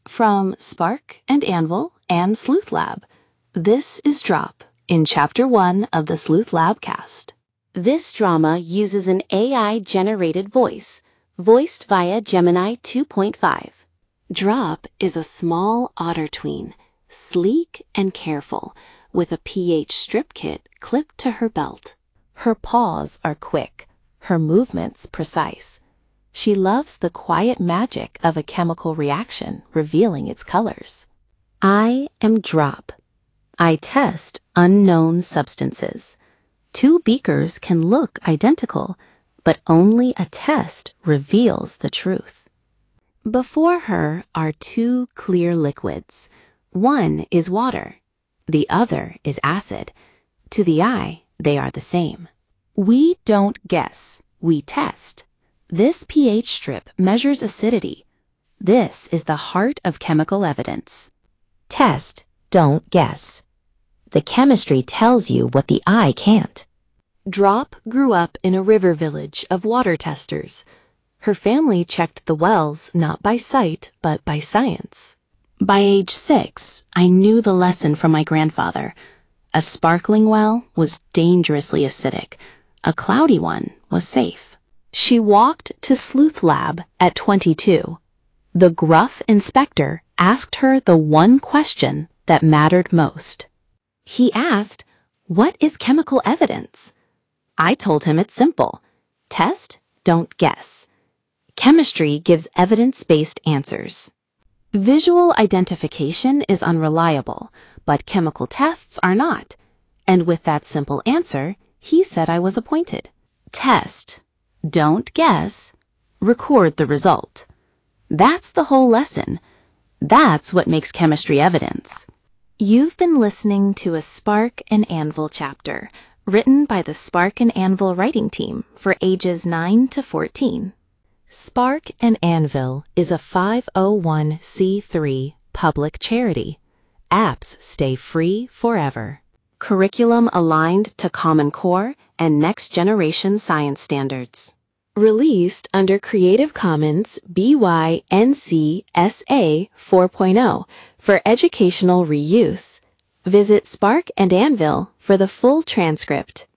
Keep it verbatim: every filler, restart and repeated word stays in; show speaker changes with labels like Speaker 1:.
Speaker 1: From Spark and Anvil and Sleuth Lab, this is Drop in Chapter one of the Sleuth Labcast. This drama uses an A I-generated voice, voiced via Gemini two point five. Drop is a small otter tween, sleek and careful, with a pH strip kit clipped to her belt. Her paws are quick, her movements precise. She loves the quiet magic of a chemical reaction revealing its colors. I am Drop. I test unknown substances. Two beakers can look identical, but only a test reveals the truth. Before her are two clear liquids. One is water. The other is acid. To the eye, they are the same. We don't guess, we test. This pH strip measures acidity. This is the heart of chemical evidence.
Speaker 2: Test, don't guess. The chemistry tells you what the eye can't.
Speaker 1: Drop grew up in a river village of water testers. Her family checked the wells not by sight, but by science. By age six, I knew the lesson from my grandfather. A sparkling well was dangerously acidic. A cloudy one was safe. She walked to Sleuth Lab at twenty-two. The gruff inspector asked her the one question that mattered most. He asked, "What is chemical evidence?" I told him it's simple. Test, don't guess. Chemistry gives evidence-based answers. Visual identification is unreliable, but chemical tests are not. And with that simple answer, he said I was appointed. Test, don't guess, record the result. That's the whole lesson. That's what makes chemistry evidence. You've been listening to a Spark and Anvil chapter, written by the Spark and Anvil writing team for ages nine to fourteen. Spark and Anvil is a five oh one c three public charity. Apps stay free forever. Curriculum aligned to Common Core and next-generation science standards. Released under Creative Commons B Y N C S A four point oh for educational reuse. Visit Spark and Anvil for the full transcript.